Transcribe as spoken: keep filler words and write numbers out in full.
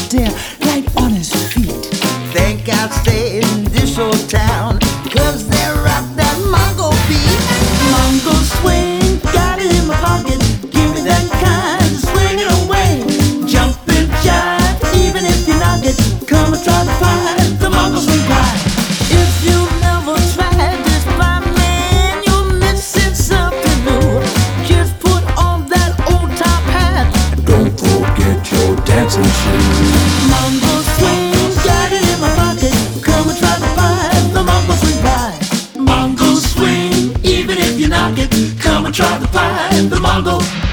stare right on his feet. Think I'll stay in this old town, cause they rock that Mongo beat. Mongo swing, got it in my pocket. Give me that kind, swing it away. Jump and jive, even if you knock it. Come and try the pie, the Mongo swing pie. If you never tried this pie, man, you're missing something new. Just put on that old top hat. Don't forget your dancing shoes. Mongo swing, got it in my pocket. Come and try the pie, the Mongo swing pie. Mongo swing, even if you knock it. Come and try the pie, the Mongo.